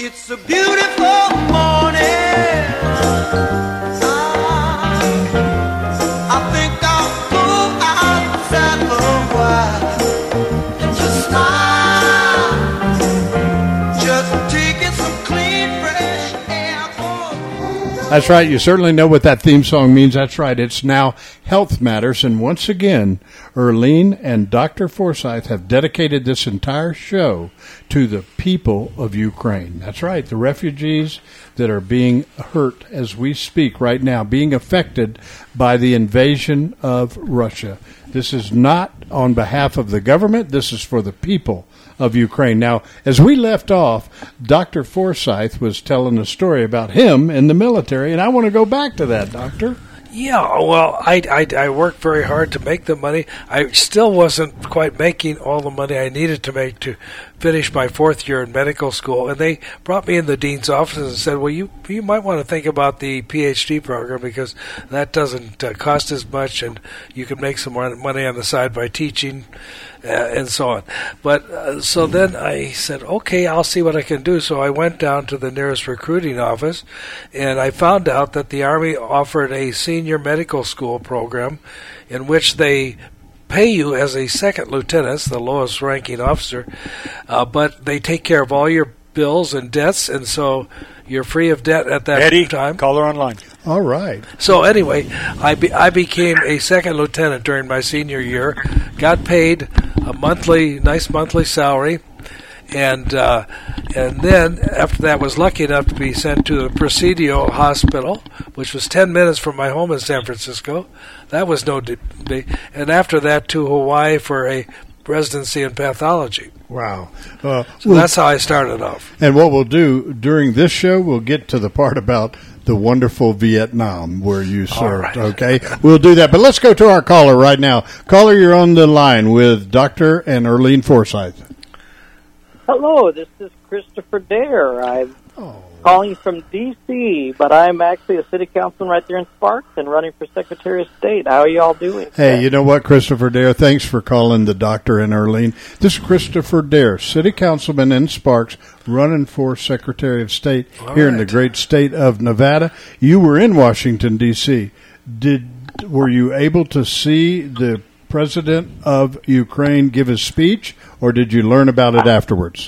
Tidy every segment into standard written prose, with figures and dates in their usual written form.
It's a beautiful morning. I think I'll go outside for a while and just smile. Just taking some clean, fresh air. That's right. You certainly know what that theme song means. That's right. It's now Health Matters. And once again, Earlene and Dr. Forsythe have dedicated this entire show to the people of Ukraine. That's right. The refugees that are being hurt as we speak right now, being affected by the invasion of Russia. This is not on behalf of the government. This is for the people of Ukraine. Now, as we left off, Dr. Forsythe was telling a story about him in the military, and I want to go back to that, Doctor. Yeah, well, I worked very hard to make the money. I still wasn't quite making all the money I needed to make to finish my fourth year in medical school. And they brought me in the dean's office and said, well, you might want to think about the PhD program because that doesn't cost as much and you can make some more money on the side by teaching and so on. But so then I said, okay, I'll see what I can do. So I went down to the nearest recruiting office and I found out that the Army offered a senior medical school program in which they pay you as a second lieutenant, the lowest ranking officer, but they take care of all your bills and debts, and so you're free of debt at that time. Call her online. All right. So anyway, I became a second lieutenant during my senior year, got paid a nice monthly salary, and then after that was lucky enough to be sent to the Presidio Hospital, which was 10 minutes from my home in San Francisco. That was no big. And after that to Hawaii for a residency in pathology. Wow. So that's how I started off. And what we'll do during this show, we'll get to the part about the wonderful Vietnam where you served, right. Okay? We'll do that. But let's go to our caller right now. Caller, you're on the line with Dr. and Earlene Forsythe. Hello, this is Christopher Dare. I'm calling from D.C., but I'm actually a city councilman right there in Sparks and running for Secretary of State. How are you all doing? Hey, you know what, Christopher Dare? Thanks for calling the Doctor and Earlene. This is Christopher Dare, city councilman in Sparks, running for Secretary of State here in the great state of Nevada. You were in Washington, D.C. Were you able to see the President of Ukraine give his speech, or did you learn about it afterwards?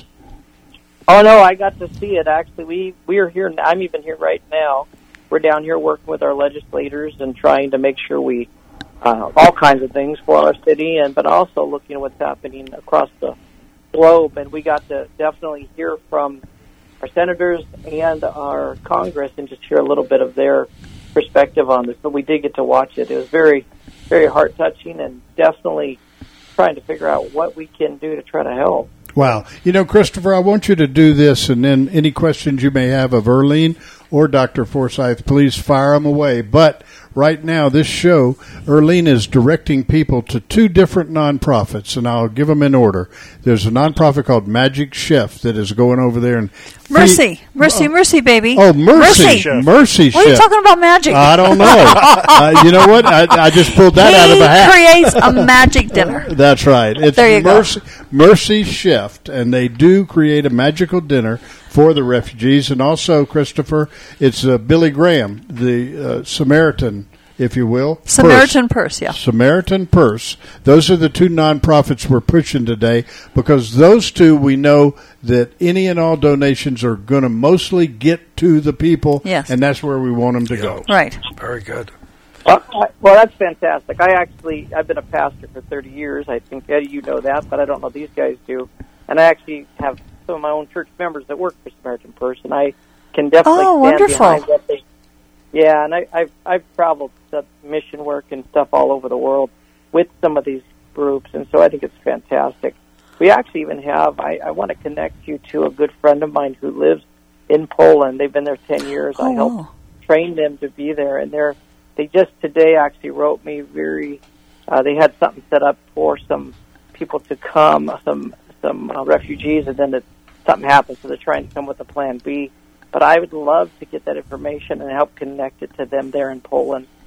Oh, no, I got to see it. Actually, we are here. I'm even here right now. We're down here working with our legislators and trying to make sure we, all kinds of things for our city, but also looking at what's happening across the globe. And we got to definitely hear from our senators and our Congress and just hear a little bit of their perspective on this. But we did get to watch it. It was very, very heart-touching and definitely trying to figure out what we can do to try to help. Wow. You know, Christopher, I want you to do this, and then any questions you may have of Earlene or Dr. Forsythe, please fire them away. But right now, this show, Earlene is directing people to two different nonprofits, and I'll give them in order. There's a nonprofit called Magic Chef that is going over there and Mercy, baby. Oh, Mercy Chef. What are you talking about magic? I don't know. You know what? I just pulled that out of a hat. He creates a magic dinner. That's right. It's there you Mercy Chef, and they do create a magical dinner for the refugees. And also, Christopher, it's Billy Graham, the Samaritan, if you will. Samaritan Purse, yeah. Samaritan Purse. Those are the two nonprofits we're pushing today because those two, we know that any and all donations are going to mostly get to the people, yes. And that's where we want them to go. Right. Very good. Well, that's fantastic. I've been a pastor for 30 years. I think, Eddie, you know that, but I don't know these guys do. And I actually have some of my own church members that work for Samaritan Purse, and I can definitely stand behind what they. Yeah, and I've traveled to mission work and stuff all over the world with some of these groups, and so I think it's fantastic. We actually even have. I want to connect you to a good friend of mine who lives in Poland. They've been there 10 years. I helped train them to be there, and they just today actually wrote me they had something set up for some people to come, some refugees, and then something happened, so they're trying to come with a plan B. But I would love to get that information and help connect it to them there in Poland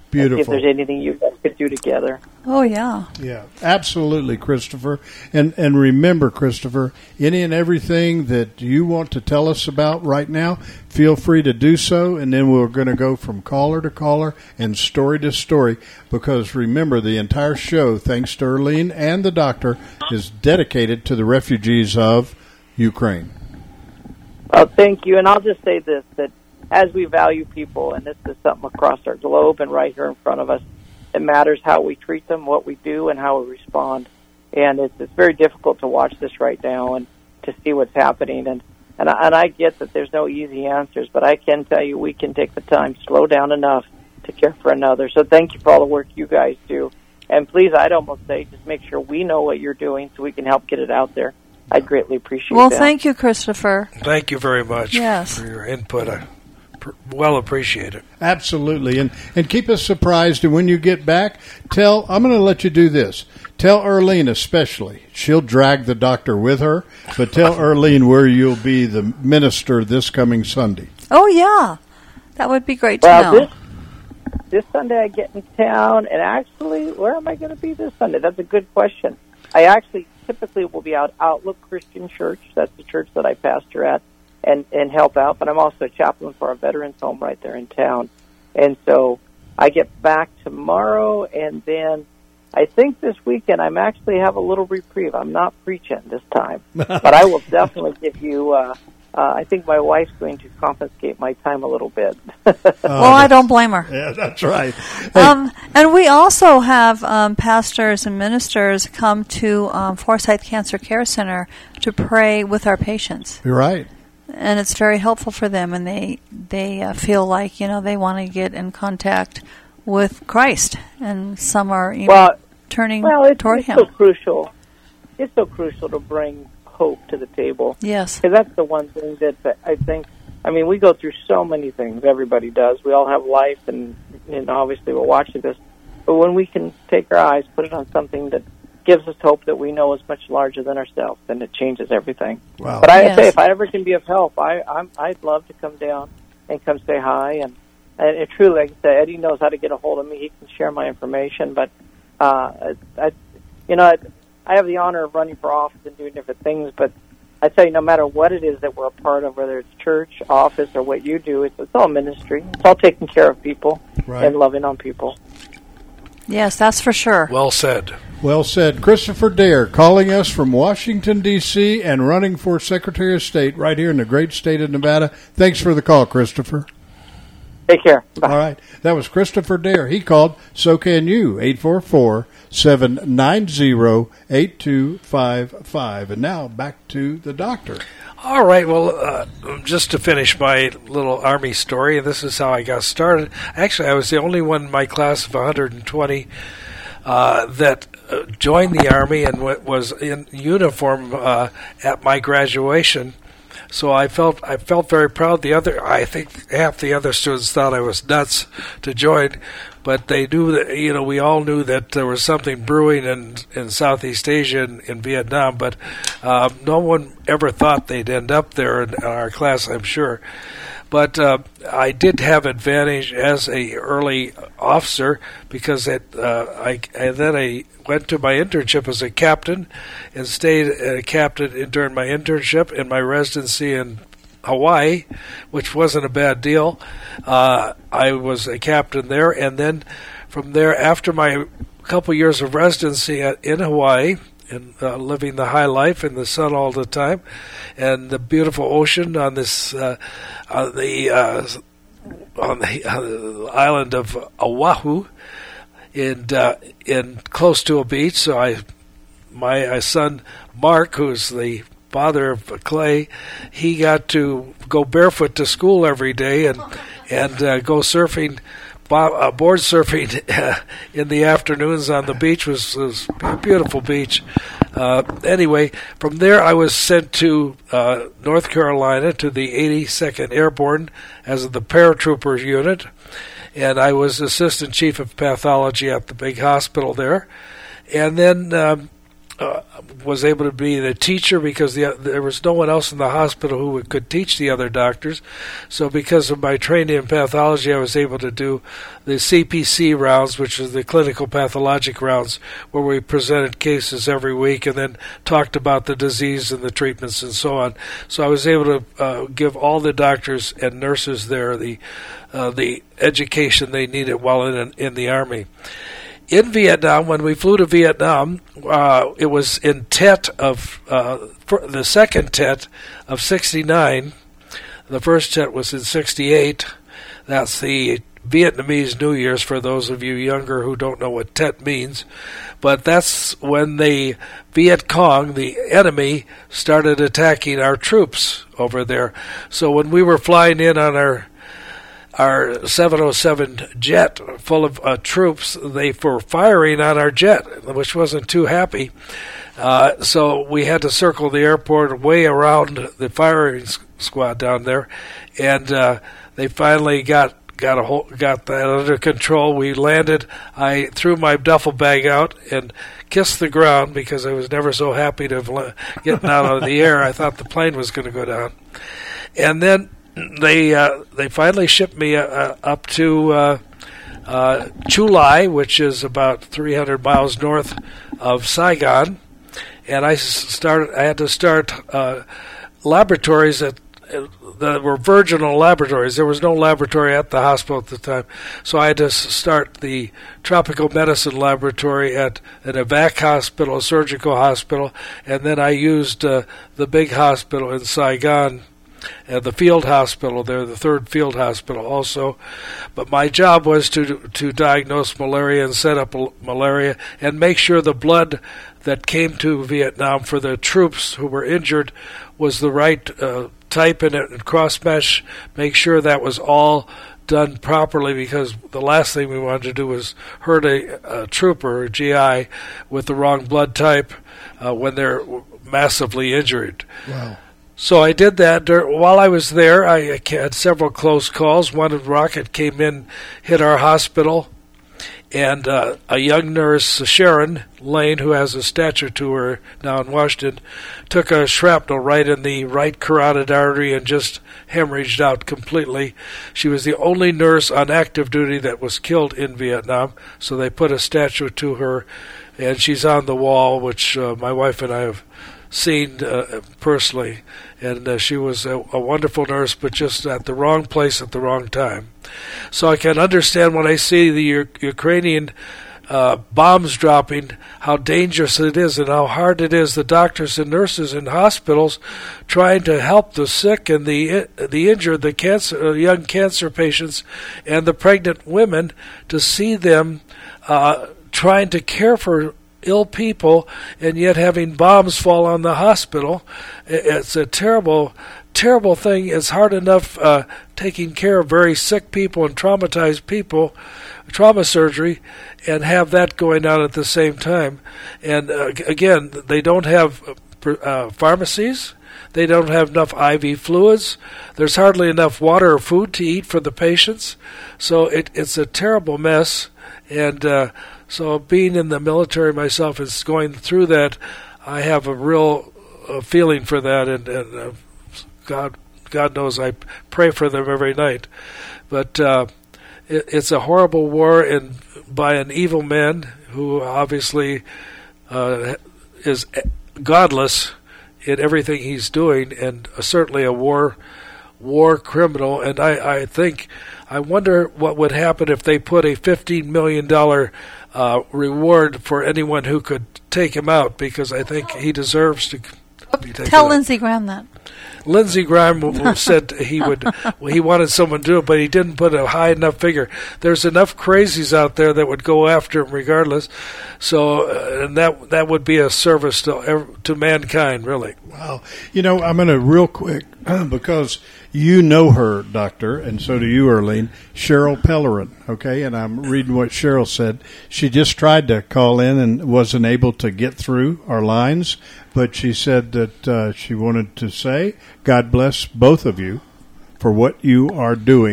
and see if Beautiful. there's anything you guys could do together. Oh, yeah. Yeah, absolutely, Christopher. And remember, Christopher, any and everything that you want to tell us about right now, feel free to do so, and then we're going to go from caller to caller and story to story, because remember, the entire show, thanks to Earlene and the doctor, is dedicated to the refugees of Ukraine. Well, thank you. And I'll just say this, that as we value people, and this is something across our globe and right here in front of us, it matters how we treat them, what we do, and how we respond. And it's very difficult to watch this right now and to see what's happening. And I get that there's no easy answers, but I can tell you we can take the time, slow down enough to care for another. So thank you for all the work you guys do. And please, I'd almost say, just make sure we know what you're doing so we can help get it out there. I'd greatly appreciate Well, that. thank you, Christopher. Thank you very much Yes. for your input. I well appreciate it. Absolutely. And keep us surprised. And when you get back, I'm going to let you do this. Tell Earlene especially. She'll drag the doctor with her, but tell Earlene where you'll be the minister this coming Sunday. Oh, yeah. That would be great to Well, know. this Sunday I get in town, and actually, where am I going to be this Sunday? That's a good question. I actually typically will be out Outlook Christian Church. That's the church that I pastor at and help out, but I'm also a chaplain for a veterans home right there in town. And so I get back tomorrow, and then I think this weekend I'm actually have a little reprieve. I'm not preaching this time, but I will definitely give you I think my wife's going to confiscate my time a little bit. Well, I don't blame her. Yeah, that's right. Hey, And we also have pastors and ministers come to Forsyth Cancer Care Center to pray with our patients. you're right. And it's very helpful for them, and they feel like, they want to get in contact with Christ, and some are even turning toward it's Him. so crucial. It's so crucial to bring hope to the table. Yes. Because that's the one thing that I think, we go through so many things. Everybody does. We all have life, and obviously we're watching this. But when we can take our eyes, put it on something that gives us hope that we know is much larger than ourselves, then it changes everything. Wow. But I Yes. say, if I ever can be of help, I'd love to come down and come say hi. And it truly, like I said, Eddie knows how to get a hold of me. He can share my information. But I have the honor of running for office and doing different things. But I tell you, no matter what it is that we're a part of, whether it's church, office, or what you do, it's all ministry. It's all taking care of people Right. and loving on people. Yes, that's for sure. Well said. Well said. Christopher Dare calling us from Washington, D.C. and running for Secretary of State right here in the great state of Nevada. Thanks for the call, Christopher. Take care. Bye. All right. That was Christopher Dare. He called. So can you. 844-790-8255. And now back to the doctor. All right, well, just to finish my little Army story, this is how I got started. Actually, I was the only one in my class of 120 that joined the Army and was in uniform at my graduation. So I felt very proud. I think half the other students thought I was nuts to join, but they knew that, we all knew that there was something brewing in Southeast Asia and in Vietnam, but no one ever thought they'd end up there in our class, I'm sure. But I did have advantage as a early officer because I went to my internship as a captain and stayed a captain during my internship and my residency in Hawaii, which wasn't a bad deal. I was a captain there, and then from there, after my couple years of residency in Hawaii, and living the high life in the sun all the time, and the beautiful ocean on this on the island of Oahu, in close to a beach. So my son Mark, who's the father of Clay, he got to go barefoot to school every day and go surfing. Board surfing in the afternoons on the beach was a beautiful beach. Anyway, from there I was sent to North Carolina to the 82nd Airborne as the paratroopers unit, and I was assistant chief of pathology at the big hospital there. And then was able to be the teacher because there was no one else in the hospital who could teach the other doctors. So because of my training in pathology, I was able to do the CPC rounds, which is the clinical pathologic rounds, where we presented cases every week and then talked about the disease and the treatments and so on. So I was able to give all the doctors and nurses there the education they needed while in the Army. In Vietnam, when we flew to Vietnam, it was in Tet of the second Tet of '69. The first Tet was in '68. That's the Vietnamese New Year's for those of you younger who don't know what Tet means. But that's when the Viet Cong, the enemy, started attacking our troops over there. So when we were flying in on our 707 jet full of troops, they were firing on our jet, which wasn't too happy. So we had to circle the airport way around the firing squad down there, and they finally got that under control. We landed. I threw my duffel bag out and kissed the ground because I was never so happy to get out of the air. I thought the plane was going to go down, and then they finally shipped me up to Chu Lai, which is about 300 miles north of Saigon, and I had to start laboratories that were virginal laboratories. There was no laboratory at the hospital at the time, so I had to start the tropical medicine laboratory at an evac hospital, a surgical hospital, and then I used the big hospital in Saigon. The field hospital there, the third field hospital also. But my job was to diagnose malaria and set up malaria and make sure the blood that came to Vietnam for the troops who were injured was the right type and cross-mesh, make sure that was all done properly, because the last thing we wanted to do was hurt a trooper, a GI, with the wrong blood type when they're massively injured. Wow. So I did that. While I was there, I had several close calls. One rocket came in, hit our hospital, and a young nurse, Sharon Lane, who has a statue to her now in Washington, took a shrapnel right in the right carotid artery and just hemorrhaged out completely. She was the only nurse on active duty that was killed in Vietnam, so they put a statue to her, and she's on the wall, which my wife and I have seen personally, and she was a wonderful nurse, but just at the wrong place at the wrong time. So I can understand when I see the Ukrainian bombs dropping, how dangerous it is and how hard it is, the doctors and nurses in hospitals trying to help the sick and the injured, the cancer, young cancer patients and the pregnant women, to see them trying to care for ill people and yet having bombs fall on the hospital. It's a terrible, terrible thing. It's hard enough taking care of very sick people and traumatized people, trauma surgery, and have that going on at the same time. And again, they don't have pharmacies. They don't have enough IV fluids. There's hardly enough water or food to eat for the patients. So it's a terrible mess. And so being in the military myself is going through that. I have a real feeling for that, and God knows I pray for them every night. But it's a horrible war by an evil man who obviously is godless in everything he's doing, and certainly a war criminal. And I wonder what would happen if they put a $15 million reward for anyone who could take him out, because I think he deserves to be taken Tell out. Lindsey Graham that. Lindsey Graham said he wanted someone to do it, but he didn't put a high enough figure. There's enough crazies out there that would go after him regardless. So, and that would be a service to mankind, really. Wow. I'm going to real quick, because you know her, Doctor, and so do you, Erlene, Cheryl Pellerin, okay? And I'm reading what Cheryl said. She just tried to call in and wasn't able to get through our lines, but she said that she wanted to say, God bless both of you for what you are doing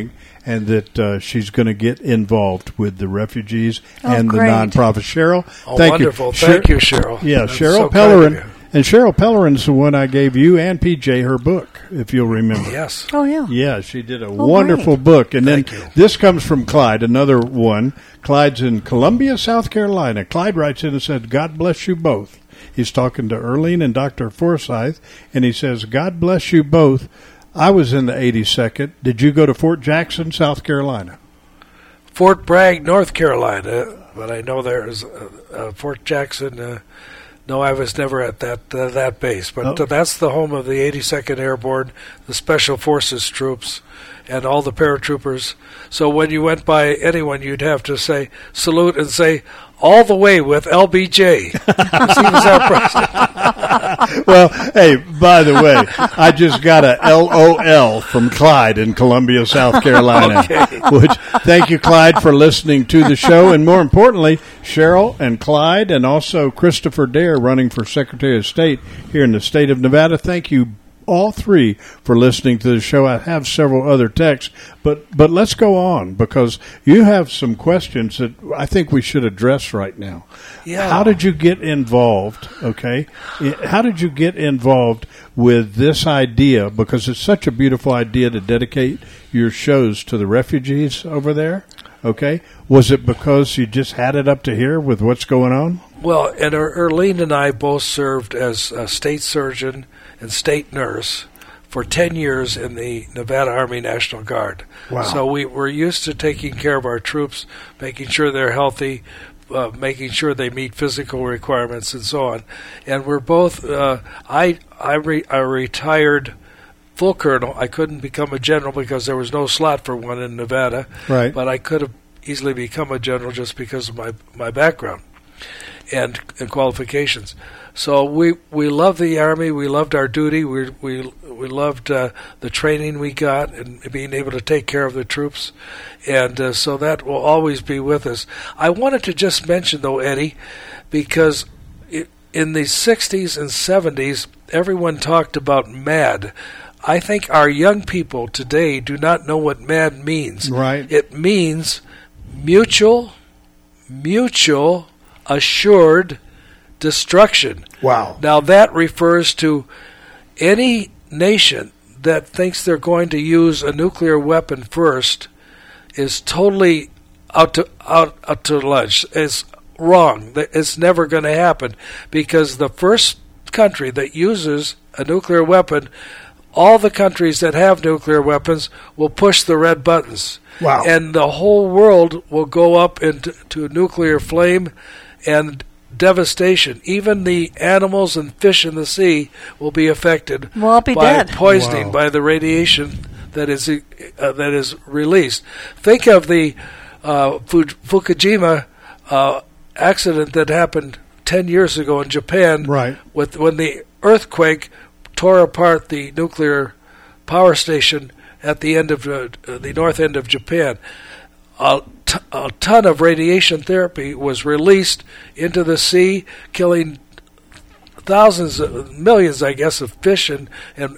and that she's going to get involved with the refugees and great. the nonprofit. Cheryl, thank wonderful. you. Thank you, Cheryl. Yeah, That's Cheryl so Pellerin. And Cheryl Pellerin's the one I gave you and PJ her book, if you'll remember. Yes. Oh, yeah. Yeah, she did a wonderful great. book. And Thank then you. this comes from Clyde, another one. Clyde's in Columbia, South Carolina. Clyde writes in and said, God bless you both. He's talking to Earlene and Dr. Forsyth, and he says, God bless you both. I was in the 82nd. Did you go to Fort Jackson, South Carolina? Fort Bragg, North Carolina, but I know there is Fort Jackson. No, I was never at that base, but that's the home of the 82nd Airborne, the Special Forces troops, and all the paratroopers. So when you went by anyone, you'd have to say salute and say all the way with LBJ. 'Cause he was our president. Well, hey, by the way, I just got a LOL from Clyde in Columbia, South Carolina. Okay. Which, thank you, Clyde, for listening to the show. And more importantly, Cheryl and Clyde and also Christopher Dare running for Secretary of State here in the state of Nevada. Thank you all three for listening to the show. I have several other texts, but let's go on because you have some questions that I think we should address right now. Yeah. How did you get involved, okay? How did you get involved with this idea? Because it's such a beautiful idea to dedicate your shows to the refugees over there, okay? Was it because you just had it up to here with what's going on? Well, and Earlene and I both served as a state surgeon and state nurse for 10 years in the Nevada Army National Guard. Wow. So we were used to taking care of our troops, making sure they're healthy, making sure they meet physical requirements and so on. And we're both, I retired full colonel. I couldn't become a general because there was no slot for one in Nevada. Right. But I could have easily become a general just because of my background and qualifications. So we loved the Army. We loved our duty. We loved the training we got and being able to take care of the troops. And so that will always be with us. I wanted to just mention, though, Eddie, because in the 60s and 70s, everyone talked about MAD. I think our young people today do not know what MAD means. Right. It means mutual assured destruction. Wow. Now that refers to any nation that thinks they're going to use a nuclear weapon first is totally out to lunch. It's wrong. It's never going to happen because the first country that uses a nuclear weapon, all the countries that have nuclear weapons will push the red buttons. Wow. And the whole world will go up into nuclear flame and devastation. Even the animals and fish in the sea will be affected We'll be by dead. poisoning, Wow. by the radiation that is released. Think of the Fukushima accident that happened 10 years ago in Japan, Right. when the earthquake tore apart the nuclear power station at the end of the north end of Japan. A ton of radiation therapy was released into the sea, killing millions, I guess, of fish and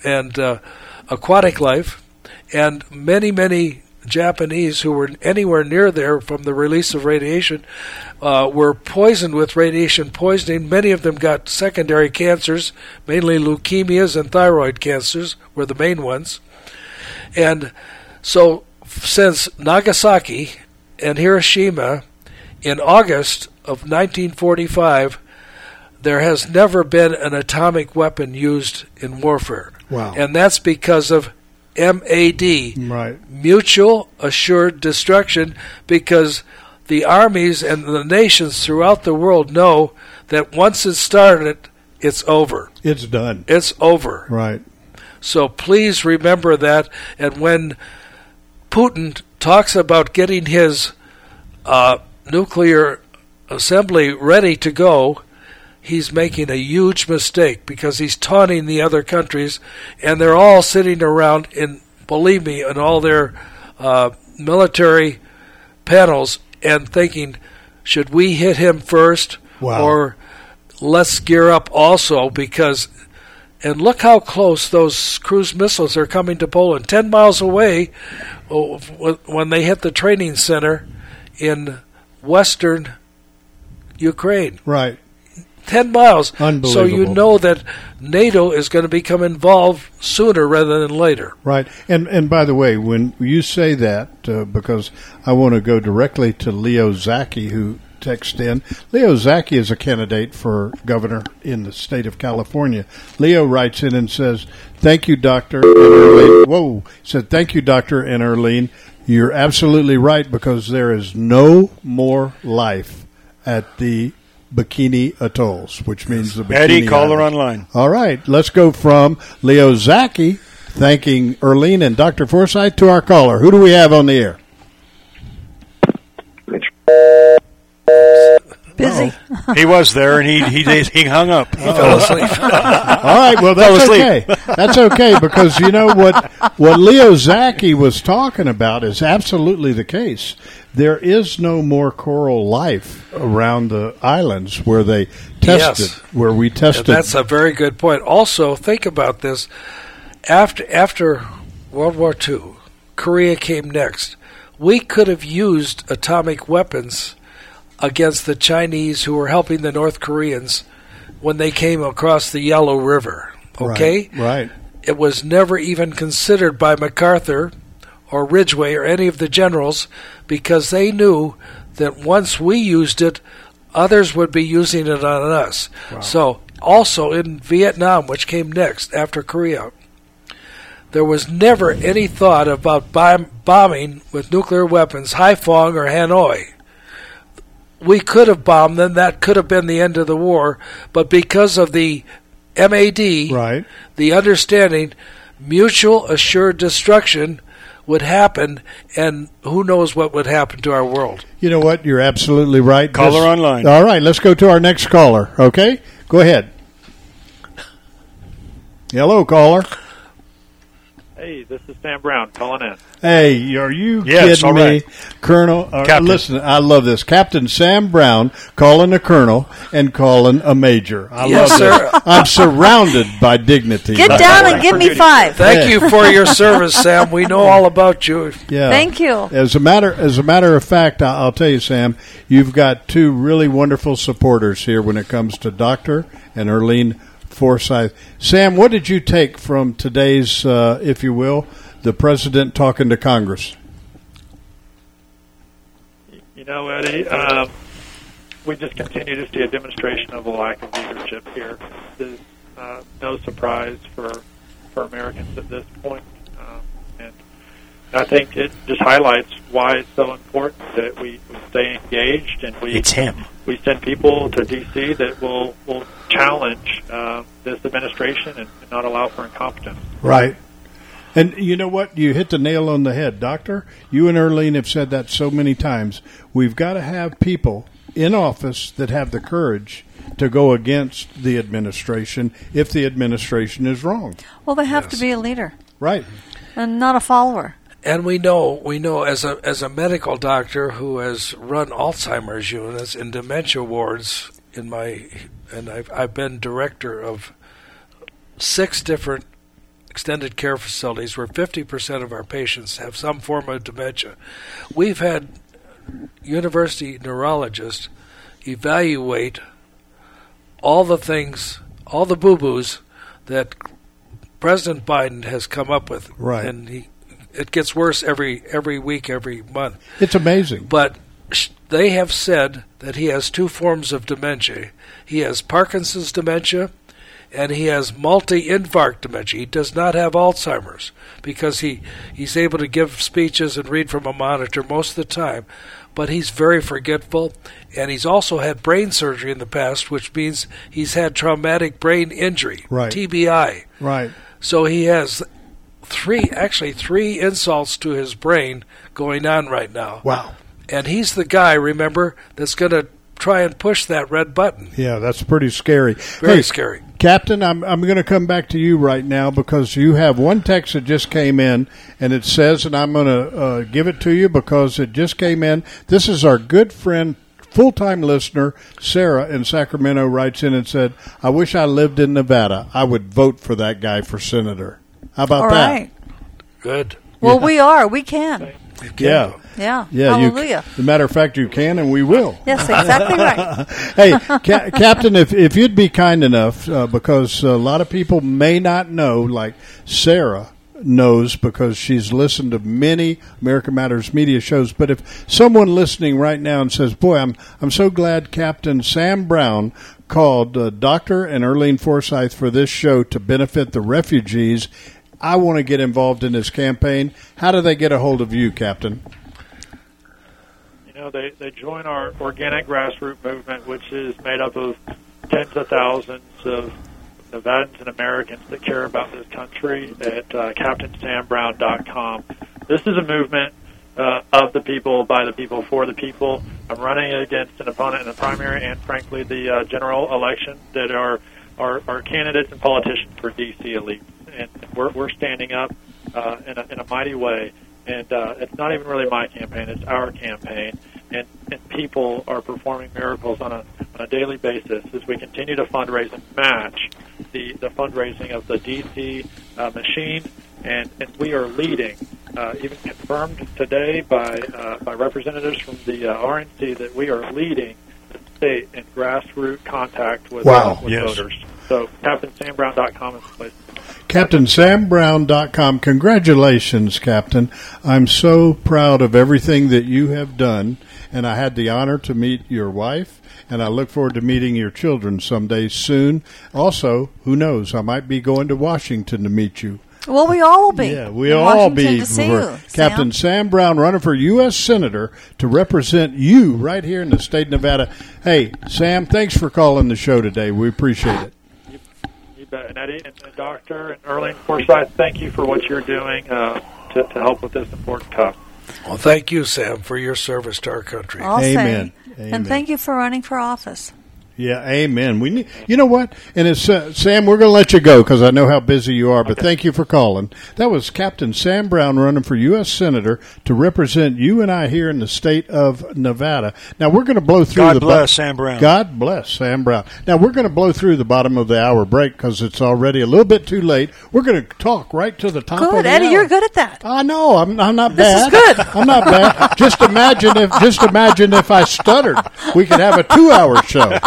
aquatic life, and many Japanese who were anywhere near there from the release of radiation were poisoned with radiation poisoning. Many of them got secondary cancers, mainly leukemias and thyroid cancers were the main ones. And so since Nagasaki and Hiroshima in August of 1945, there has never been an atomic weapon used in warfare. Wow. And that's because of MAD, Right. mutual assured destruction, because the armies and the nations throughout the world know that once it's started, it's over. It's done. It's over. Right. So please remember that. And when Putin talks about getting his nuclear assembly ready to go, he's making a huge mistake because he's taunting the other countries, and they're all sitting around, believe me, in all their military panels and thinking, should we hit him first? Wow. Or let's gear up also, because And look how close those cruise missiles are coming to Poland. 10 miles away when they hit the training center in western Ukraine. Right. 10 miles. Unbelievable. So you know that NATO is going to become involved sooner rather than later. Right. And by the way, when you say that, because I want to go directly to Leo Zaki, who texted in. Leo Zaki is a candidate for governor in the state of California. Leo writes in and says, "Thank you, Dr. and Erlene." Whoa. Said, "Thank you, Dr. and Erlene. You're absolutely right, because there is no more life at the Bikini Atolls," which means the Bikini Eddie, caller Islands. online. All right, let's go from Leo Zaki thanking Erlene and Dr. Forsythe to our caller. Who do we have on the air? Busy. He was there, and he hung up. He fell asleep. All right, well, that's okay. That's okay, because you know what Leo Zaki was talking about is absolutely the case. There is no more coral life around the islands where they tested, Yes. where we tested. And that's a very good point. Also, think about this. After World War II, Korea came next. We could have used atomic weapons against the Chinese who were helping the North Koreans when they came across the Yellow River. Okay? Right. It was never even considered by MacArthur or Ridgway or any of the generals, because they knew that once we used it, others would be using it on us. Wow. So also in Vietnam, which came next after Korea, there was never any thought about bombing with nuclear weapons Haiphong or Hanoi. We could have bombed them. That could have been the end of the war. But because of the MAD, Right. the understanding, mutual assured destruction would happen, and who knows what would happen to our world. You know what? You're absolutely right. Caller online. All right, let's go to our next caller, okay? Go ahead. Hello, caller. Hey, this is Sam Brown calling in. Hey, are you Yes, kidding all me? right. Colonel, Captain. listen, I love this. Captain Sam Brown calling a colonel and calling a major. I Yes, love sir. this. I'm surrounded by dignity. Get right down now. and give me 5. Thank you for your service, Sam. We know all about you. Yeah. Thank you. As a matter of fact, I'll tell you, Sam, you've got two really wonderful supporters here when it comes to Dr. and Erlene Forsythe. Sam, what did you take from today's, if you will, the president talking to Congress? You know, Eddie, we just continue to see a demonstration of a lack of leadership here. This is no surprise for Americans at this point. And I think it just highlights why it's so important that we stay engaged, and It's him. we send people to D.C. that will challenge this administration and not allow for incompetence. Right. And you know what? You hit the nail on the head, Doctor. You and Erlene have said that so many times. We've got to have people in office that have the courage to go against the administration if the administration is wrong. Well, they have to be a leader Right. and not a follower. And we know as a medical doctor who has run Alzheimer's units and dementia wards I've been director of 6 different extended care facilities where 50% of our patients have some form of dementia. We've had university neurologists evaluate all the things, all the boo-boos that President Biden has come up with. Right. And it gets worse every week, every month. It's amazing. But they have said that he has 2 forms of dementia. He has Parkinson's dementia, and he has multi-infarct dementia. He does not have Alzheimer's because he's able to give speeches and read from a monitor most of the time. But he's very forgetful, and he's also had brain surgery in the past, which means he's had traumatic brain injury, Right. TBI. Right. So he has 3 insults to his brain going on right now. Wow. And he's the guy, remember, that's going to try and push that red button. Yeah, that's pretty scary. Very scary. Captain, I'm going to come back to you right now because you have one text that just came in, and it says, and I'm going to give it to you because it just came in. This is our good friend full-time listener, Sarah in Sacramento, writes in and said, I wish I lived in Nevada. I would vote for that guy for senator. How about All that? right. Good. Well, we are. We can. Yeah. Yeah. Yeah, Hallelujah. As a matter of fact, you can, and we will. Yes, exactly right. Hey, Captain, if you'd be kind enough, because a lot of people may not know, like Sarah knows because she's listened to many American Matters media shows. But if someone listening right now and says, boy, I'm so glad Captain Sam Brown called Dr. and Earlene Forsyth for this show to benefit the refugees, I want to get involved in this campaign. How do they get a hold of you, Captain? They join our organic grassroots movement, which is made up of tens of thousands of Nevadans and Americans that care about this country at CaptainSamBrown.com. This is a movement of the people, by the people, for the people. I'm running against an opponent in the primary and, frankly, the general election that are candidates and politicians for D.C. elites. And we're standing up in a mighty way. And it's not even really my campaign; it's our campaign. And people are performing miracles on a daily basis as we continue to fundraise and match the fundraising of the D.C. machine. And we are leading, even confirmed today by representatives from the RNC, that we are leading the state in grassroots contact with voters. So CaptainSamBrown.com is the place. CaptainSamBrown.com. Congratulations, Captain. I'm so proud of everything that you have done, and I had the honor to meet your wife, and I look forward to meeting your children someday soon. Also, who knows, I might be going to Washington to meet you. Well, we all will be. Yeah, we'll all be. To see you, Captain Sam Brown, running for U.S. Senator to represent you right here in the state of Nevada. Hey, Sam, thanks for calling the show today. We appreciate it. And Eddie and Dr. and Earlene Forsyth, thank you for what you're doing to help with this important cause. Well, thank you, Sam, for your service to our country. Amen. And thank you for running for office. Yeah, amen. We need, you know what? And it's Sam, we're going to let you go because I know how busy you are, but thank you for calling. That was Captain Sam Brown running for U.S. Senator to represent you and I here in the state of Nevada. Now, we're going to blow through God bless Sam Brown. God bless Sam Brown. Now, we're going to blow through the bottom of the hour break because it's already a little bit too late. We're going to talk right to the top of the Eddie, hour. you're good at that. I know. I'm not this bad. This is good. I'm not bad. Just imagine if I stuttered. We could have a 2-hour show.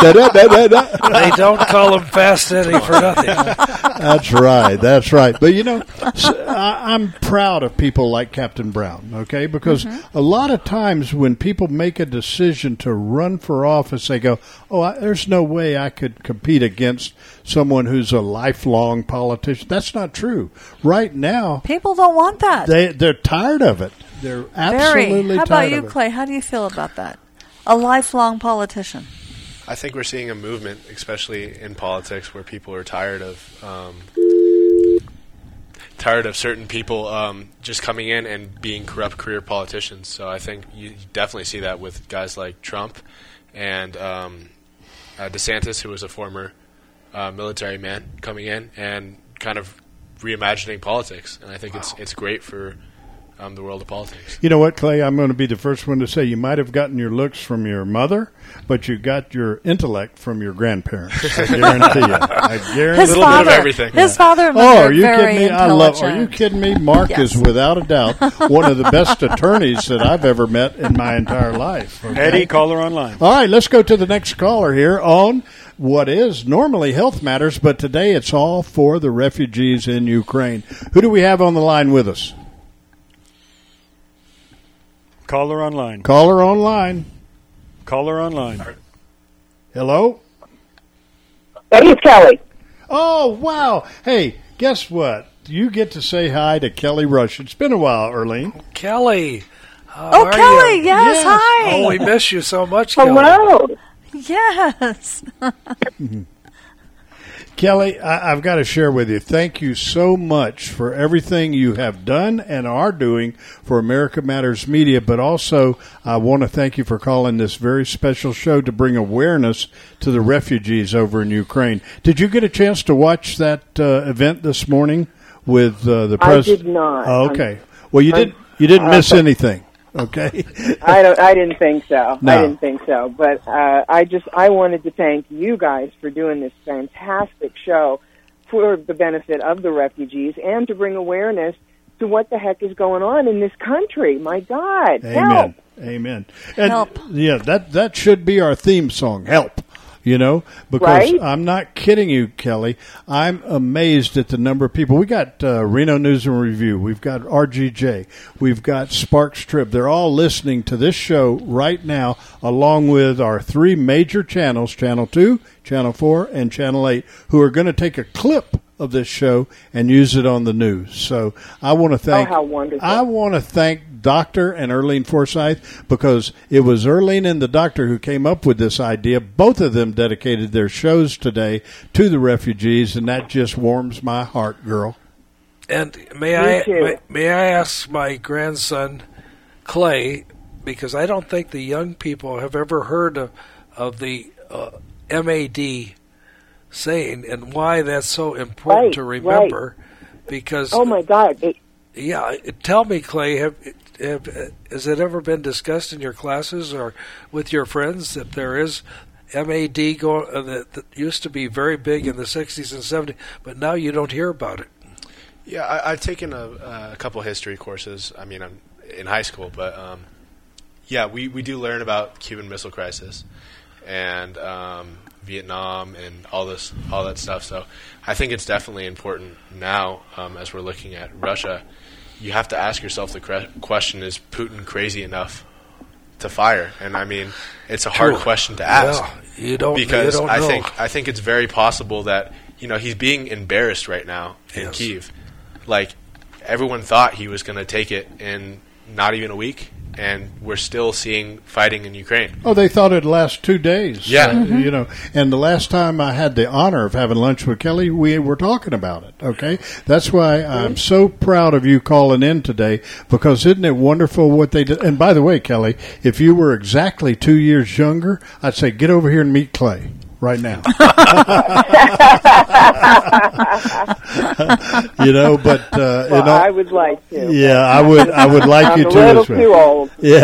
They don't call him Fast Eddie for nothing. That's right. But, you know, I'm proud of people like Captain Brown, okay? Because a lot of times when people make a decision to run for office, they go, there's no way I could compete against someone who's a lifelong politician. That's not true. Right now, people don't want that. They're tired of it. They're absolutely tired of it. How about you, Clay? How do you feel about that? A lifelong politician. I think we're seeing a movement, especially in politics, where people are tired of certain people just coming in and being corrupt career politicians. So I think you definitely see that with guys like Trump and DeSantis, who was a former military man, coming in and kind of reimagining politics. And I think it's great for the world of politics. You know what, Clay? I'm going to be the first one to say you might have gotten your looks from your mother, but you got your intellect from your grandparents. I guarantee you. I guarantee his father, bit of everything. His father and mother are you very kidding me? intelligent. Are you kidding me? Mark is without a doubt one of the best attorneys that I've ever met in my entire life. Okay? Eddie, caller online. All right, let's go to the next caller here on what is normally Health Matters, but today it's all for the refugees in Ukraine. Who do we have on the line with us? Caller online. Caller online. Caller online. Hello? It's Kelly. Oh, wow. Hey, guess what? You get to say hi to Kelly Rush. It's been a while, Earlene. Kelly. Kelly, yes, hi. Oh, we miss you so much, Kelly. Hello. Yes. Kelly, I've got to share with you, thank you so much for everything you have done and are doing for America Matters Media, but also I want to thank you for calling this very special show to bring awareness to the refugees over in Ukraine. Did you get a chance to watch that event this morning with the president? I did not. Oh, okay. Well, you didn't miss anything. Okay. I didn't think so. No. I didn't think so. But I wanted to thank you guys for doing this fantastic show for the benefit of the refugees and to bring awareness to what the heck is going on in this country. My God, Amen. help! Amen. And Help. yeah, that should be our theme song. Help. You know, because Right? I'm not kidding you, Kelly. I'm amazed at the number of people. We got Reno News and Review. We've got RGJ. We've got Sparks Trip. They're all listening to this show right now, along with our 3 major channels, Channel 2, Channel 4, and Channel 8, who are going to take a clip of this show and use it on the news. So I want to thank. Oh, how wonderful. I want to thank Dr. and Earlene Forsyth, because it was Earlene and the doctor who came up with this idea. Both of them dedicated their shows today to the refugees, and that just warms my heart, girl. And Me may too. I ask my grandson Clay, because I don't think the young people have ever heard of the MAD saying and why that's so important Right, to remember. Because Oh my God! tell me, Clay, has it ever been discussed in your classes or with your friends that there is MAD that used to be very big in the 60s and 70s, but now you don't hear about it? Yeah, I've taken a couple history courses. I mean, I'm in high school, but yeah, we do learn about Cuban Missile Crisis and Vietnam and all that stuff. So I think it's definitely important now, as we're looking at Russia. You have to ask yourself the question: is Putin crazy enough to fire? And I mean, it's a hard question to ask. Yeah, you don't know. I think it's very possible that he's being embarrassed right now in Yes. Kyiv. Like, everyone thought he was going to take it in not even a week, and we're still seeing fighting in Ukraine. Oh, they thought it'd last 2 days. Yeah. And the last time I had the honor of having lunch with Kelly, we were talking about it, okay? That's why I'm so proud of you calling in today, because isn't it wonderful what they did? And by the way, Kelly, if you were exactly 2 years younger, I'd say get over here and meet Clay. Right now. But I would like to. Yeah, I would like I'm you a to little as well. too old. Yeah,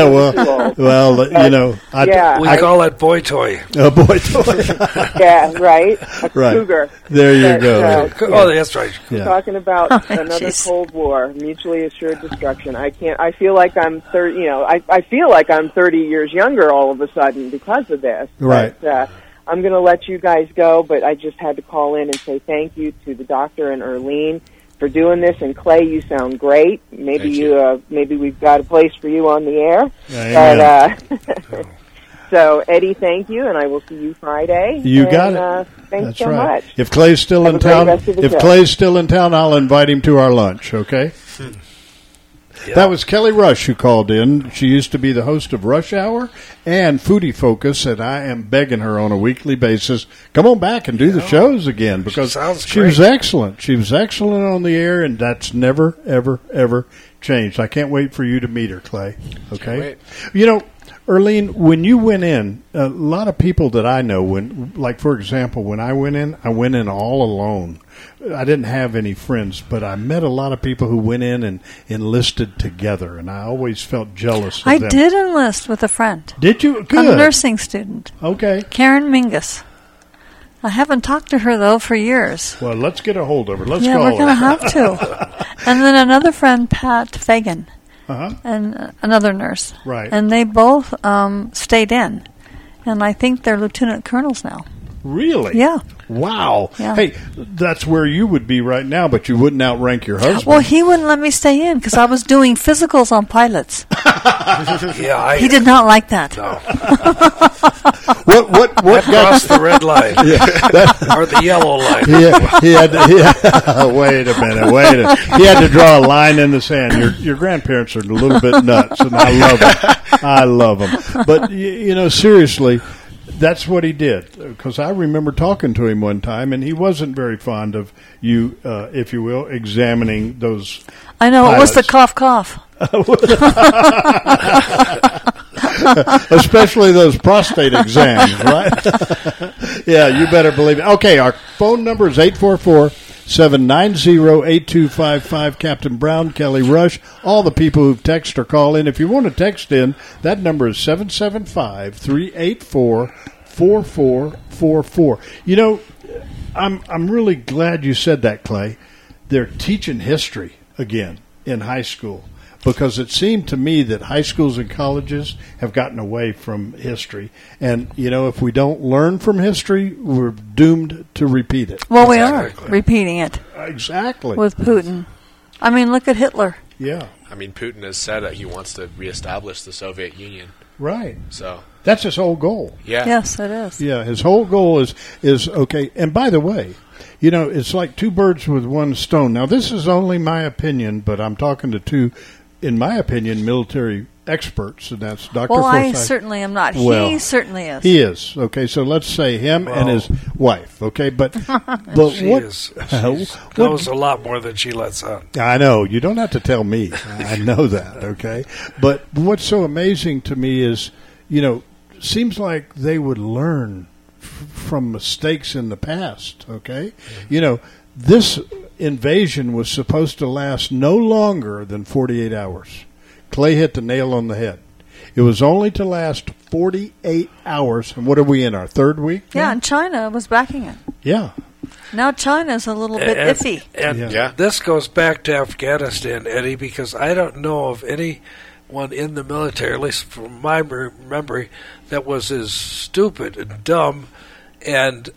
We call it boy toy. A boy toy. Yeah, right. A Right. cougar. There you But, go. Oh, that's right. Yeah. Talking about another jeez. Cold War, mutually assured destruction. I feel like I'm 30. I feel like I'm 30 years younger all of a sudden because of this. Right. But, I'm going to let you guys go, but I just had to call in and say thank you to the doctor and Earlene for doing this. And Clay, you sound great. Maybe maybe we've got a place for you on the air. Amen. But, so Eddie, thank you, and I will see you Friday. You got it. Thanks That's so right. much. If Clay's still Have in a great town, rest of the if show. Clay's still in town, I'll invite him to our lunch. Okay. Yeah. That was Kelly Rush who called in. She used to be the host of Rush Hour and Foodie Focus, and I am begging her on a weekly basis, come on back and do the shows again, because sounds she was great. excellent. She was excellent on the air, and that's never, ever, ever changed. I can't wait for you to meet her, Clay. Okay? Can't wait. Earlene, when you went in, a lot of people that I know, for example, when I went in all alone. I didn't have any friends, but I met a lot of people who went in and enlisted together, and I always felt jealous of I them. did enlist with a friend. Did you? Good. I'm a nursing student. Okay. Karen Mingus. I haven't talked to her, though, for years. Well, let's get a hold of her. Let's yeah, call we're her. going to have to. And then another friend, Pat Fagan, Uh-huh. and another nurse. Right. And they both stayed in. And I think they're lieutenant colonels now. Really? Yeah. Wow. Yeah. Hey, that's where you would be right now, but you wouldn't outrank your husband. Well, he wouldn't let me stay in because I was doing physicals on pilots. Yeah, He did not like that. No. What got Cross the red line or the yellow line. he had wait a minute. He had to draw a line in the sand. Your grandparents are a little bit nuts, and I love them. But seriously, that's what he did. Because I remember talking to him one time, and he wasn't very fond of you, if you will, examining those. I know, pilots. it was the cough. Especially those prostate exams, right? Yeah, you better believe it. Okay, our phone number is 790-8255, Captain Brown, Kelly Rush, all the people who've texted or call in. If you want to text in, that number is 775-384-4444. You know, I'm really glad you said that, Clay. They're teaching history again in high school, because it seemed to me that high schools and colleges have gotten away from history. And, you know, if we don't learn from history, we're doomed to repeat it. Well, we are repeating it. Exactly. With Putin. I mean, look at Hitler. Yeah. I mean, Putin has said that he wants to reestablish the Soviet Union. Right. So that's his whole goal. Yeah. Yes, it is. Yeah, his whole goal is okay. And by the way, you know, it's like two birds with one stone. Now, this is only my opinion, but I'm talking to two, in my opinion, military experts, and that's Dr. Well, Forsyth. I certainly am not. Well, he certainly is. He is. Okay, so let's say him and his wife. Okay, but She what? knows a lot more than she lets on. I know. You don't have to tell me. I know that. Okay, but what's so amazing to me is, you know, seems like they would learn from mistakes in the past. Okay, you know, this invasion was supposed to last no longer than 48 hours. Clay hit the nail on the head. It was only to last 48 hours. And what are we in, our third week? Yeah, and China was backing it. Yeah. Now China's a little bit iffy. And this goes back to Afghanistan, Eddie, because I don't know of anyone in the military, at least from my memory, that was as stupid and dumb and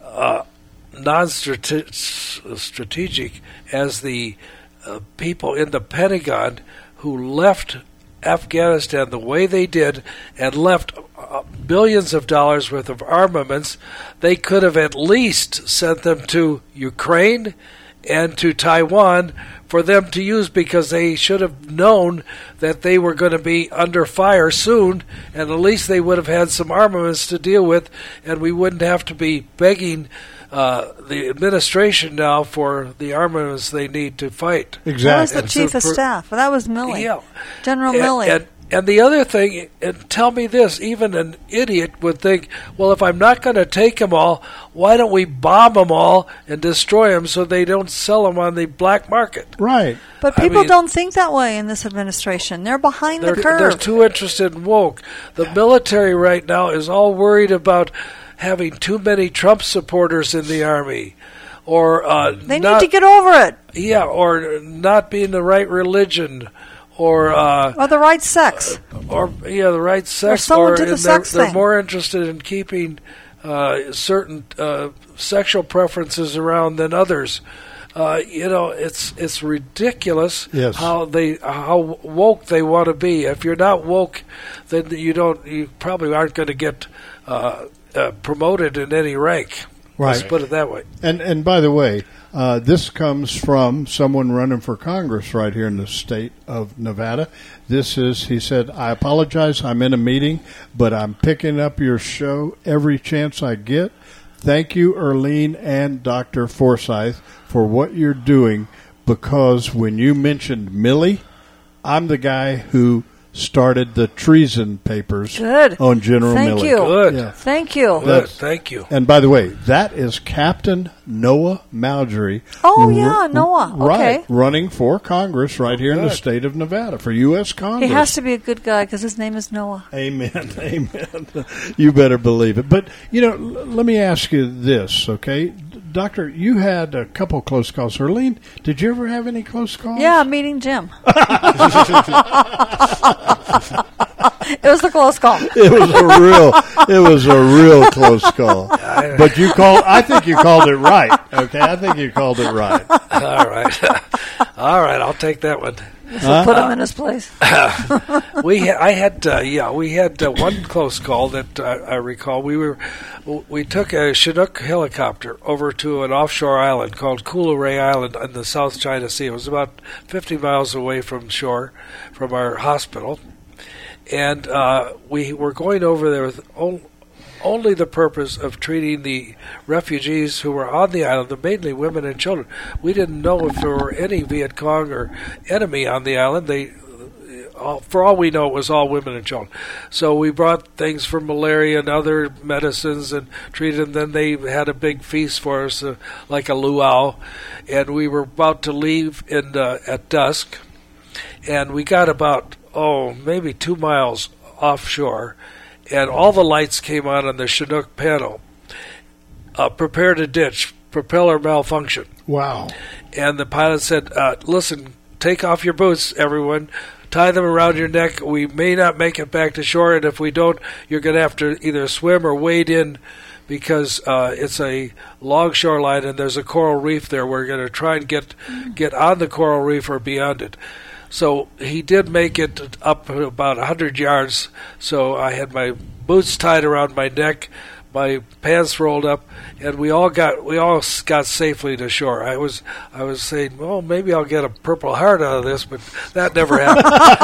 non-strategic as the people in the Pentagon who left Afghanistan the way they did and left billions of dollars worth of armaments. They could have at least sent them to Ukraine and to Taiwan for them to use, because they should have known that they were going to be under fire soon, and at least they would have had some armaments to deal with, and we wouldn't have to be begging the administration now for the armaments they need to fight. Exactly. That was the chief of staff. That was Milley. Yeah. General Milley. And the other thing, and tell me this, even an idiot would think, well, if I'm not going to take them all, why don't we bomb them all and destroy them so they don't sell them on the black market? Right. But people don't think that way in this administration. They're behind the curve. They're too interested in woke. The military right now is all worried about having too many Trump supporters in the Army. Or they need to get over it. Yeah, or not being the right religion. Or the right sex. The right sex. Or someone to the sex they're thing. more interested in keeping certain sexual preferences around than others. It's ridiculous how woke they want to be. If you're not woke, then you probably aren't going to get promoted in any rank. Right. Let's put it that way. And by the way, this comes from someone running for Congress right here in the state of Nevada. He said, I apologize, I'm in a meeting, but I'm picking up your show every chance I get. Thank you, Erlene and Dr. Forsyth, for what you're doing, because when you mentioned Milley, I'm the guy who started the treason papers on General Milley. Thank you. Good. Yeah. Thank you. Good. Thank you. And by the way, that is Captain Noah Malgery. Oh, yeah, Noah. Right. Okay. Running for Congress right here in the state of Nevada for U.S. Congress. He has to be a good guy because his name is Noah. Amen. Amen. You better believe it. But, let me ask you this, okay? Doctor, you had a couple close calls. Erlene, did you ever have any close calls? Yeah, meeting Jim. It was a close call. It was a real close call. But I think you called it right. Okay, I think you called it right. All right. All right, I'll take that one. So put him in his place. We had one close call that I recall. We took a Chinook helicopter over to an offshore island called Kularay Island in the South China Sea. It was about 50 miles away from shore, from our hospital, and we were going over there with only the purpose of treating the refugees who were on the island, mainly women and children. We didn't know if there were any Viet Cong or enemy on the island. For all we know, it was all women and children. So we brought things for malaria and other medicines and treated them. Then they had a big feast for us, like a luau. And we were about to leave at dusk. And we got about, maybe 2 miles offshore. And all the lights came on the Chinook panel. Prepare to ditch. Propeller malfunction. Wow. And the pilot said, listen, take off your boots, everyone. Tie them around your neck. We may not make it back to shore, and if we don't, you're going to have to either swim or wade in because it's a long shoreline and there's a coral reef there. We're going to try and get on the coral reef or beyond it. So he did make it up about 100 yards, so I had my boots tied around my neck, my pants rolled up, and we all got safely to shore. I was saying, well, maybe I'll get a Purple Heart out of this, but that never happened.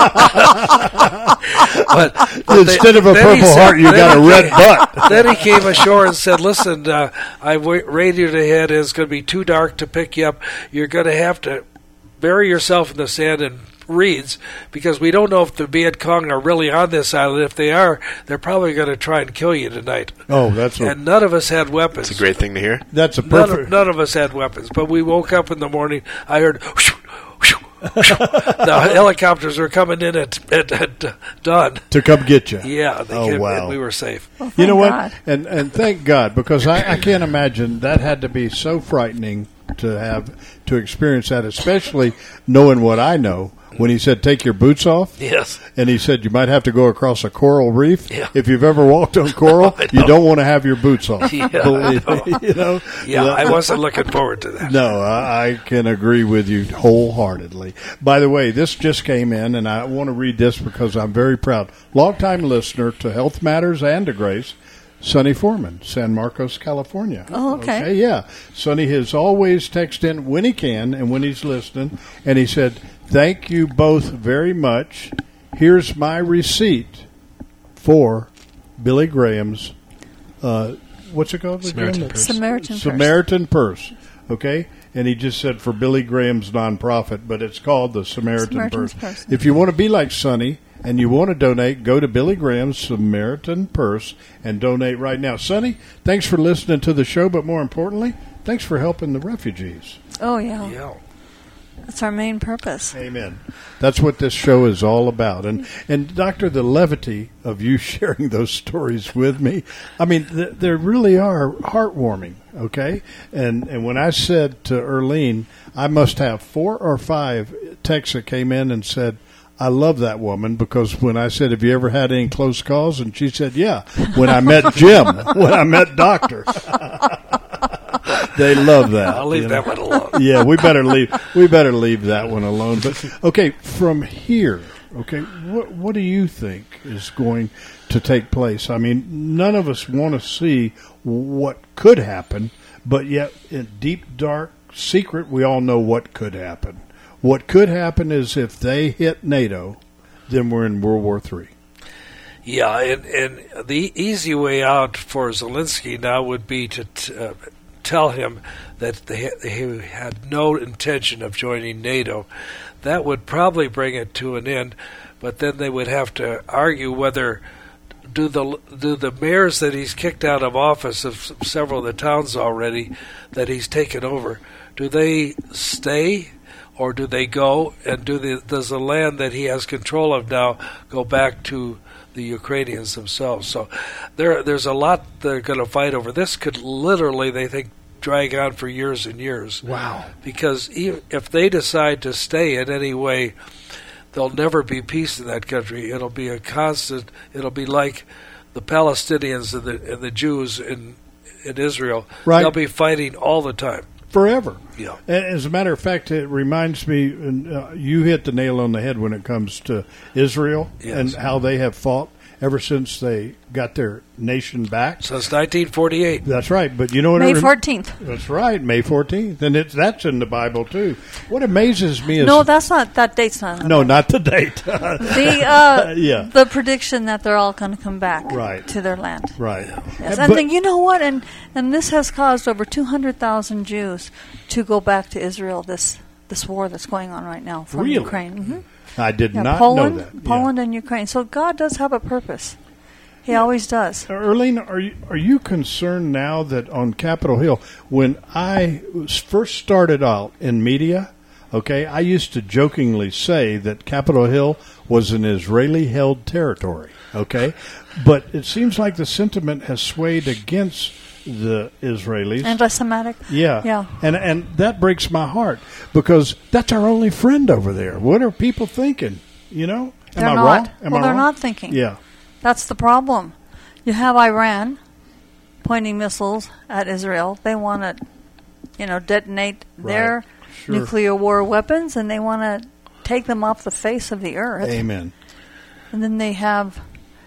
but instead of a Purple Heart, you got a red butt. Then he came ashore and said, listen, I radioed ahead, and it's going to be too dark to pick you up. You're going to have to bury yourself in the sand and reeds, because we don't know if the Viet Cong are really on this island. If they are, they're probably going to try and kill you tonight. Oh, and none of us had weapons. That's a great thing to hear. That's a perfect. None of us had weapons, but we woke up in the morning. I heard. The helicopters were coming in at dawn to come get you. Yeah, wow. And we were safe. Well, you know God. what? And thank God, because I can't imagine that had to be so frightening to experience that, especially knowing what I know. When he said, take your boots off. Yes. And he said, you might have to go across a coral reef. Yeah. If you've ever walked on coral, you don't want to have your boots off. Yeah, Believe me, you know? Yeah, I wasn't looking forward to that. No, I can agree with you wholeheartedly. By the way, this just came in, and I want to read this because I'm very proud. Longtime listener to Health Matters and to Grace, Sonny Foreman, San Marcos, California. Oh, okay. Yeah. Sonny has always texted in when he can and when he's listening, and he said, thank you both very much. Here's my receipt for Billy Graham's, what's it called? Samaritan Purse. Okay? And he just said for Billy Graham's nonprofit, but it's called the Samaritan Purse. If you want to be like Sonny and you want to donate, go to Billy Graham's Samaritan Purse and donate right now. Sonny, thanks for listening to the show, but more importantly, thanks for helping the refugees. Oh, yeah. That's our main purpose. Amen. That's what this show is all about. And Doctor, the levity of you sharing those stories with me, I mean, they really are heartwarming, okay? And when I said to Erlene, I must have 4 or 5 texts that came in and said, I love that woman, because when I said, have you ever had any close calls? And she said, yeah, when I met Jim, when I met Doctor. They love that. I'll leave that one alone. Yeah, we better leave that one alone. But okay, from here, okay, what do you think is going to take place? I mean, none of us want to see what could happen, but yet in deep, dark secret, we all know what could happen. What could happen is if they hit NATO, then we're in World War III. Yeah, and the easy way out for Zelensky now would be to tell him that they had no intention of joining NATO. That would probably bring it to an end, but then they would have to argue whether do the mayors that he's kicked out of office of several of the towns already that he's taken over, do they stay or do they go, and does the land that he has control of now go back to the Ukrainians themselves? So there's a lot they're going to fight over. This could literally, they think, drag on for years and years. Wow. Because if they decide to stay in any way, there'll never be peace in that country. It'll be a constant, it'll be like the Palestinians and the Jews in Israel. Right. They'll be fighting all the time. Forever. Yeah. As a matter of fact, it reminds me, you hit the nail on the head when it comes to Israel. Yes. And how they have fought ever since they got their nation back. Since 1948. That's right. But you know what? May 14th. That's right, May 14th. And that's in the Bible, too. What amazes me is... No, that date's not in the No, Bible. not the date. The prediction that they're all going to come back to their land. Right. Yes. And then, you know what? And this has caused over 200,000 Jews to go back to Israel this this war that's going on right now from Really? Ukraine. Mm-hmm. I did not Poland, know that. Poland and Ukraine. So God does have a purpose. He always does. Erlene, are you concerned now that on Capitol Hill, when I first started out in media, okay, I used to jokingly say that Capitol Hill was an Israeli-held territory, okay? But it seems like the sentiment has swayed against the Israelis. Anti-Semitic? Yeah. And that breaks my heart because that's our only friend over there. What are people thinking, you know? They're Am I not. wrong? Well, they're not thinking. Yeah. That's the problem. You have Iran pointing missiles at Israel. They want to, detonate their nuclear war weapons, and they want to take them off the face of the earth. Amen. And then they have,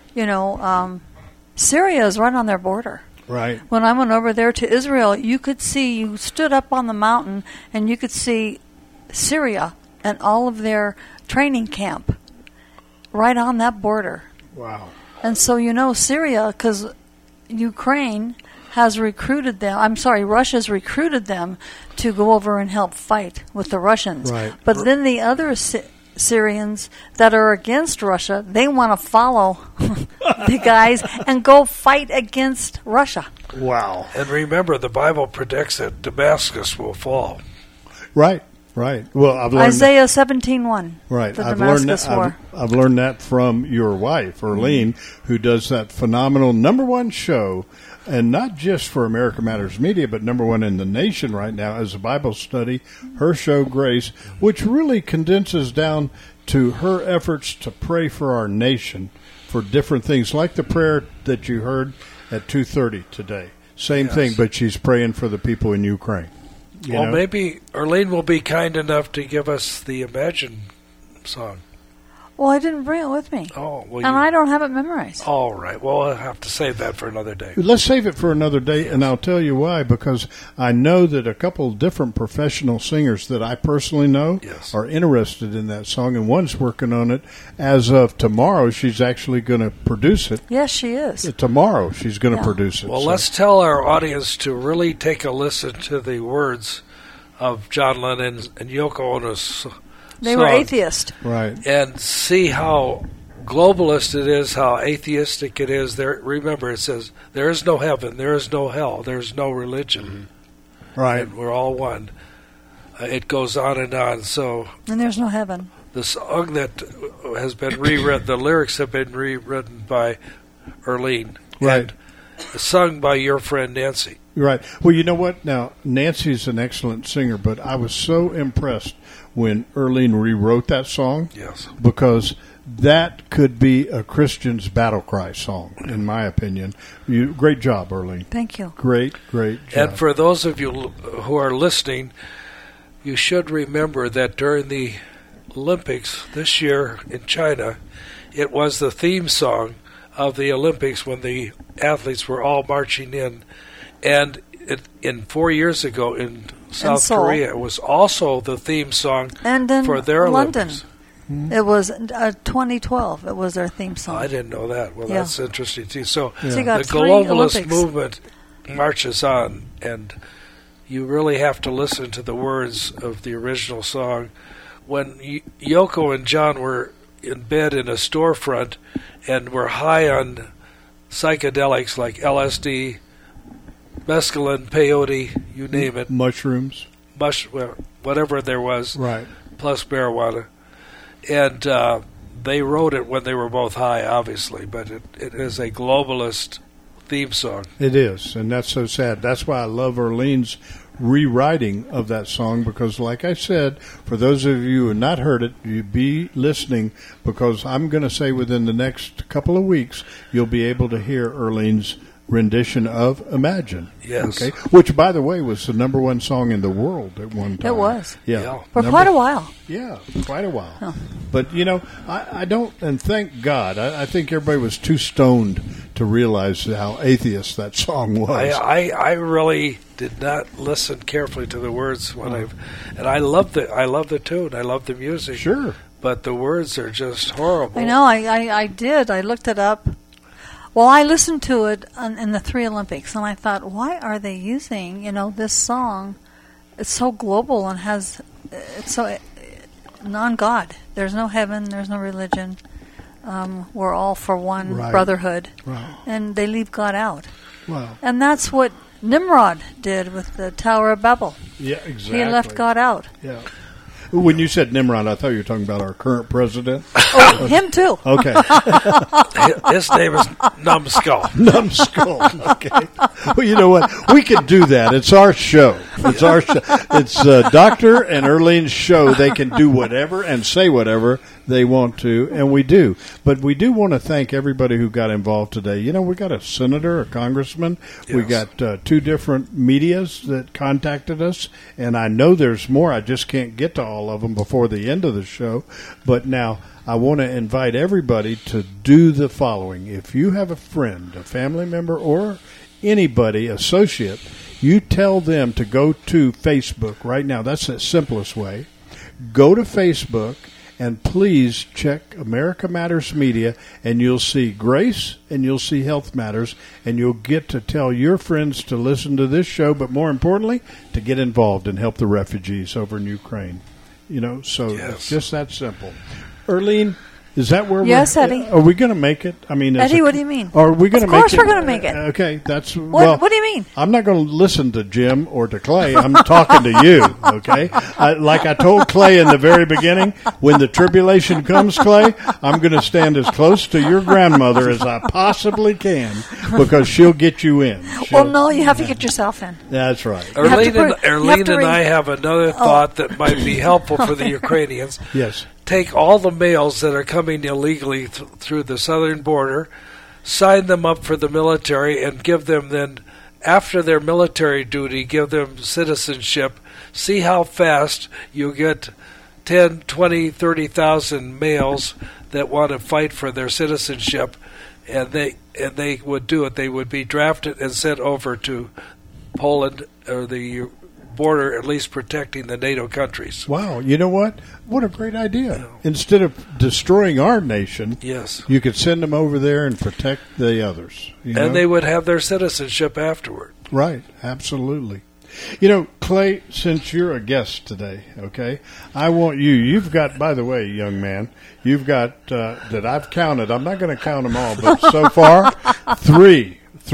Syria is right on their border. Right. When I went over there to Israel, you stood up on the mountain, and you could see Syria and all of their training camp right on that border. Wow. And so Syria, because Ukraine has recruited them, Russia's recruited them to go over and help fight with the Russians. Right. But then the other Syrians that are against Russia, they want to follow the guys and go fight against Russia. Wow. And remember, the Bible predicts that Damascus will fall. Right. Well, I've learned Isaiah 17:1. Right. The I've Damascus learned War. I've learned that from your wife, Erlene, who does that phenomenal #1 show, and not just for America Matters Media, but #1 in the nation right now as a Bible study, her show Grace, which really condenses down to her efforts to pray for our nation for different things, like the prayer that you heard at 2:30 today. Same thing, but she's praying for the people in Ukraine. You know? Maybe Erlene will be kind enough to give us the Imagine song. Well, I didn't bring it with me. Oh, well, and I don't have it memorized. All right. Well, I'll have to save that for another day. Let's save it for another day, and I'll tell you why. Because I know that a couple different professional singers that I personally know are interested in that song, and one's working on it. As of tomorrow, she's actually going to produce it. Yes, she is. Tomorrow, she's going to produce it. Well, let's tell our audience to really take a listen to the words of John Lennon and Yoko Ono's They were atheist. Right. And see how globalist it is, how atheistic it is. Remember, it says, there is no heaven, there is no hell, there is no religion. Right. And we're all one. It goes on and on. So, and there's no heaven. The song that has been rewritten, the lyrics have been rewritten by Erlene. Right. And sung by your friend Nancy. Right. Well, you know what? Now, Nancy's an excellent singer, but I was so impressed when Erlene rewrote that song. Yes. Because that could be a Christian's battle cry song, in my opinion. Great job, Erlene. Thank you. Great job. And for those of you who are listening, you should remember that during the Olympics this year in China, it was the theme song of the Olympics when the athletes were all marching in. And in 4 years ago in South Korea, it was also the theme song and in for their London. Olympics. It was 2012. It was their theme song. I didn't know that. Well, that's interesting too. So So you got the 3 globalist Olympics. movement marches on, and you really have to listen to the words of the original song. When Yoko and John were in bed in a storefront and were high on psychedelics like LSD, mescaline, peyote, you name it. Mushrooms. Whatever there was. Right. Plus marijuana. And they wrote it when they were both high, obviously, but it is a globalist theme song. It is, and that's so sad. That's why I love Erlene's rewriting of that song, because like I said, for those of you who have not heard it, you be listening, because I'm going to say within the next couple of weeks, you'll be able to hear Erlene's rendition of Imagine. Yes. Okay. Which, by the way, was the #1 song in the world at one time. It was. Yeah. For quite a while. Yeah, quite a while. Oh. But, I don't, and thank God, I think everybody was too stoned to realize how atheist that song was. I really did not listen carefully to the words and I love the tune. I love the music. Sure. But the words are just horrible. I know. I did. I looked it up. Well, I listened to it in the 3 Olympics, and I thought, why are they using, this song? It's so global and has it's so non-God. There's no heaven. There's no religion. We're all for one brotherhood, and they leave God out. Wow. And that's what Nimrod did with the Tower of Babel. Yeah, exactly. He left God out. Yeah. When you said Nimrod, I thought you were talking about our current president. Oh, him too. Okay. His name is Numbskull. Numbskull. Okay. Well, you know what? We could do that. It's our show. It's our show. It's Dr. and Erlene's show. They can do whatever and say whatever they want to, and we do. But we do want to thank everybody who got involved today. You know, we got a senator, a congressman. Yes. We got 2 different medias that contacted us, and I know there's more. I just can't get to all of them before the end of the show. But now I want to invite everybody to do the following. If you have a friend, a family member, or anybody, associate, you tell them to go to Facebook right now. That's the simplest way. Go to Facebook and please check America Matters Media, and you'll see Grace and you'll see Health Matters, and you'll get to tell your friends to listen to this show, but more importantly, to get involved and help the refugees over in Ukraine. You know, so it's just that simple. Erlene, is that where yes, Eddie. Are we going to make it? I mean, Eddie, what do you mean? Are we going to make it? Of course we're going to make it. Okay, that's... What do you mean? I'm not going to listen to Jim or to Clay. I'm talking to you, okay? Like I told Clay in the very beginning, when the tribulation comes, Clay, I'm going to stand as close to your grandmother as I possibly can, because she'll get you in. Well, no, you have to get yourself in. That's right. Erlene and I have another thought that might be helpful for the Ukrainians. Yes. Take all the males that are coming illegally through the southern border, sign them up for the military, and give them then, after their military duty, give them citizenship. See how fast you get 10, 20, 30,000 males that want to fight for their citizenship, and they would do it. They would be drafted and sent over to Poland or the border, at least protecting the NATO countries. Wow, you know what? What a great idea. Instead of destroying our nation, yes, you could send them over there and protect the others. And they would have their citizenship afterward. Right, absolutely. You know, Clay, since you're a guest today, okay, I want you've got, by the way, young man, you've got, that I've counted, I'm not going to count them all, but so far, three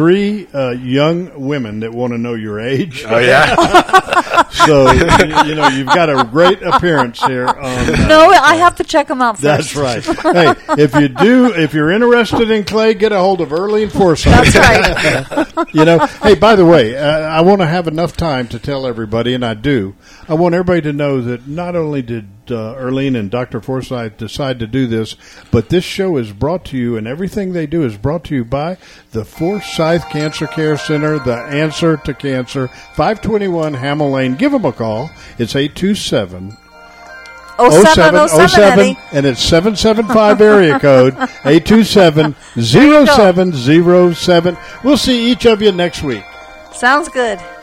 young women that want to know your age. Oh, yeah. So, you know, you've got a great appearance here. No, I have to check them out first. That's right. Hey, if you're interested in Clay, get a hold of Erlene Forsythe. That's right. You know, hey, by the way, I want to have enough time to tell everybody, and I do. I want everybody to know that not only did Erlene and Dr. Forsythe decide to do this, but this show is brought to you, and everything they do is brought to you by the Forsythe Cancer Care Center, the answer to cancer, 521 Hamel Lane. Give them a call. It's 827 0707, and it's 775 area code 827-0707. We'll see each of you next week. Sounds good.